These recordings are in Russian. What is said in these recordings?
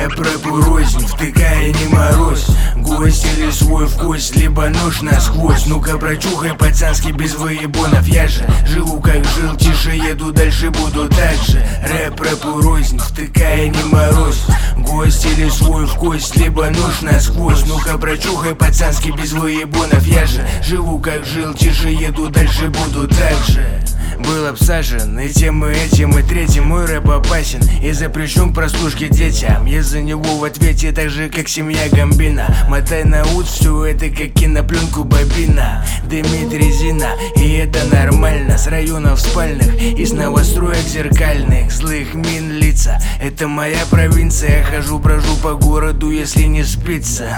рэпу рознь, втыкай, не морозь. Гость или свой вкус, либо нож насквозь. Ну-ка прочухай пацанский без выебонов. Я же живу как жил, тише еду, дальше буду так же. Рэпу рознь, втыкай, не морозь. Гость или свой вкус, либо нож насквозь. Ну-ка прочухай пацанский без выебонов. Я же живу как жил, тише еду, дальше буду так же. Был обсажен и тем, и этим, и третьим. Мой рэп опасен и запрещен к прослушке детям. Я за него в ответе, так же как семья Гамбина. Мотай на ут, все это как кинопленку бобина. Дымит резина, и это нормально. С районов спальных, из новостроек зеркальных. Злых мин лица, это моя провинция. Я хожу, брожу по городу, если не спится.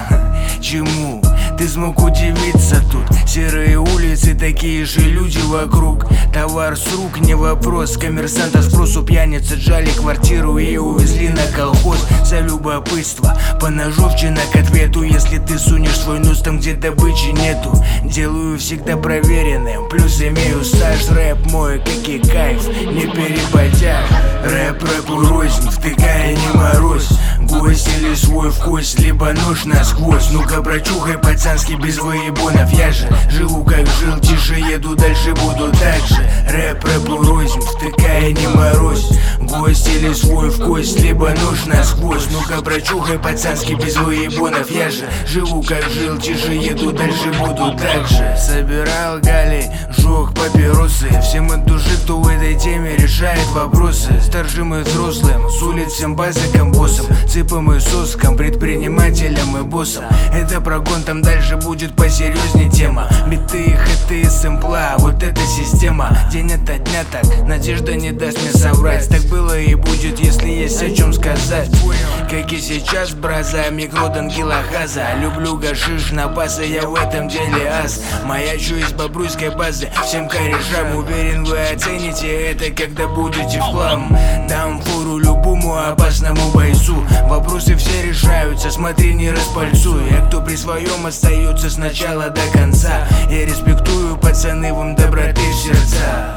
Чему ты смог удивиться тут? Серые улицы, такие же люди вокруг. Товар с рук, не вопрос. Коммерсанта спросу, пьяницы отжали квартиру и увезли на колхоз. За любопытство, поножовщина к ответу. Если ты сунешь свой нос там, где добычи нету. Делаю всегда проверенным, плюс имею стаж. Рэп мой, как и кайф, не перепадя. Рэпу рознь, втыкай, не морозь. Гость или свой вкус, либо нож насквозь. Ну-ка прочухай пацанский без выебонов. Я же живу как жил, тише еду, дальше буду так же. Рэпу рознь, втыкай, не морозь. Гость или свой вкус, либо нож насквозь. Ну-ка прочухай пацанский без выебонов. Я же живу как жил, тише еду, дальше буду так же. Собирал галей, жёг папиросы. Всем от души, кто в этой теме решает вопросы. Старшим и взрослым, с улиц всем базикам, боссам, цыпам и соскам, предпринимателям и боссам. Это прогон, там дальше будет посерьезней тема. Биты, хэты, сэмпла, вот эта система. День ото дня так, надежда не даст мне соврать. Так было и будет, если есть о чем сказать. Как и сейчас, браза, микродан, килохаза. Люблю гашиш на басы, я в этом деле ас. Маячу из бобруйской базы, всем корешам. Уверен, вы оцените это, когда будете в хлам. Дам фору любому опасному бойцу. Вопросы все решаются, смотри, не распальцуй. А кто при своем остается с начала до конца. Я респектую, пацаны, вам доброты в сердца.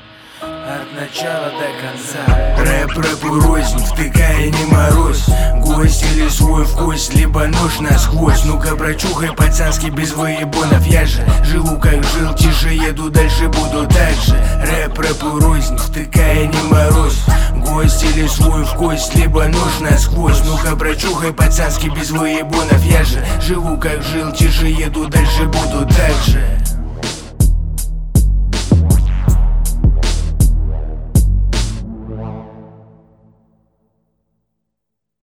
От начала до конца. Рэпу рознь, втыкай, не морозь. Гость или свой вкус, либо нож насквозь. Ну-ка прочухай пацанский без выебонов. Я же живу как жил, тише еду, дальше буду так же. Рэпу рознь, втыкай, не морозь. Гость или свой вкус, либо нож насквозь. Ну-ка прочухай пацанский без выебонов. Я же живу как жил, тише еду, дальше буду так же.